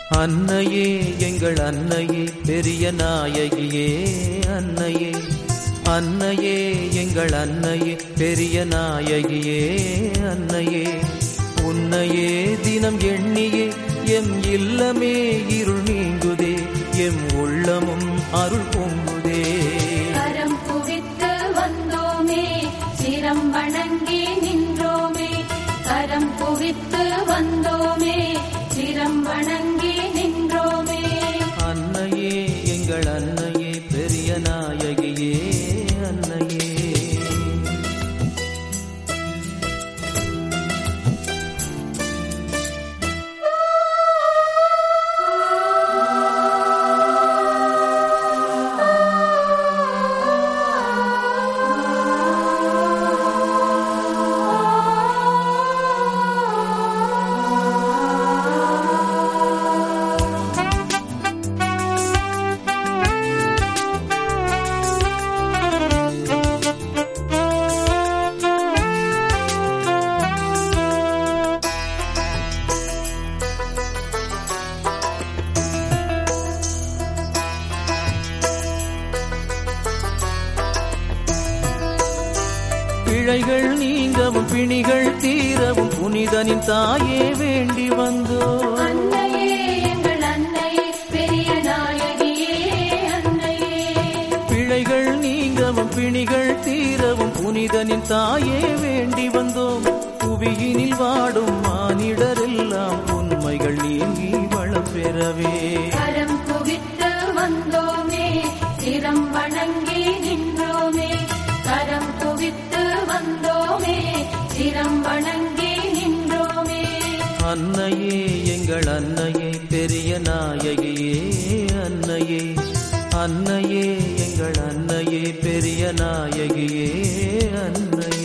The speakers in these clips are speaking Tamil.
அன்னையே எங்கள் அன்னையே பெரிய நாயகியே அன்னையே, அன்னையே எங்கள் அன்னையே பெரிய நாயகியே அன்னையே, உன்னையே தினம் எண்ணியே எம் இல்லமே இருள் நீங்குதே, எம் உள்ளமும் அருள் பொங்குதே. கரம் குவித்து வந்தோமே சிரம் வணங்கி நின்றோமே, கரம் குவித்து வந்தோமே சிரம் வணங்கி நின்றோமே. அன்னையே எங்கள் அன்னையே பெரிய நாயகியே அன்னையே. பிழைகள் நீங்கவும் பிணிகள் தீரவும் புனிதனின் தாயே வேண்டி வந்தோம். அன்னையே எங்கள் அன்னையே பெரிய நாயகியே அன்னையே, பிழைகள் நீங்கவும் பிணிகள் தீரவும் புனிதனின் தாயே வேண்டி வந்தோம். புவியினில் வாடும் மானிடரெல்லாம் உண்மைகள் நீங்கி வளம் பெறவே, கரம் குவித்து வந்தோமே சிரம் வணங்கி நின்றோமே, கரம் குவித்து வந்தோமே சிரம் வணங்கி நின்றோமே. அன்னையே எங்கள் அன்னையே பெரிய நாயகியே அன்னையே, அன்னையே எங்கள் அன்னையே பெரிய நாயகியே அன்னையே.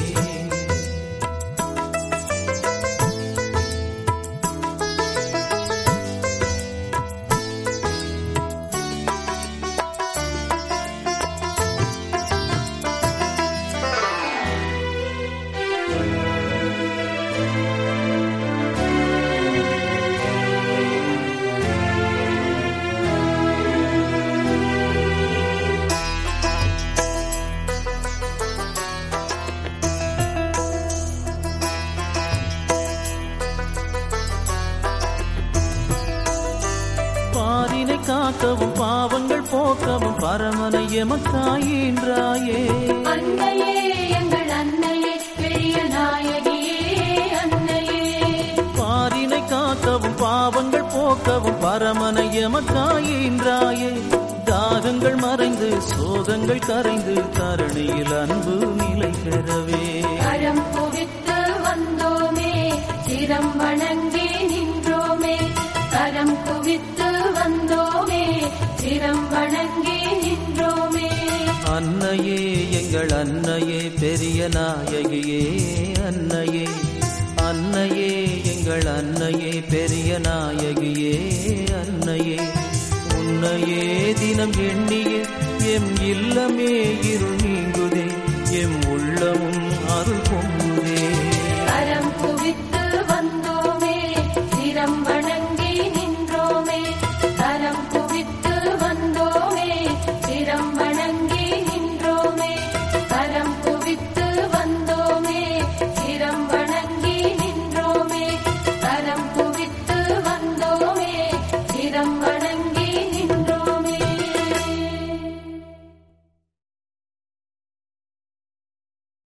பாரினை காக்கவும் பாவங்கள் போக்கவும் பரமனை எமக்காயின்றாயே. அன்னையே எங்கள் அன்னையே பெரிய நாயகியே அன்னையே, பாரினை காக்கவும் பாவங்கள் போக்கவும் பரமனை எமக்காயின்றாயே. தாகங்கள் மறைந்து சோகங்கள் கரைந்து கருணையில் அன்பு நிலை பெறவே, கரம் குவித்து வந்தோமே சிரம் வணங்கி நின்றோமே, கரம் குவித்து வந்தோமே சிரம் வணங்கி நின்றோமே. அன்னையே எங்கள் அன்னையே பெரிய நாயகியே அன்னையே, அன்னையே எங்கள் அன்னையே பெரிய நாயகியே அன்னையே, உன்னையே தினம் எண்ணியே எம் இல்லமே இருள் நீங்குதே, எம் உள்ளமும்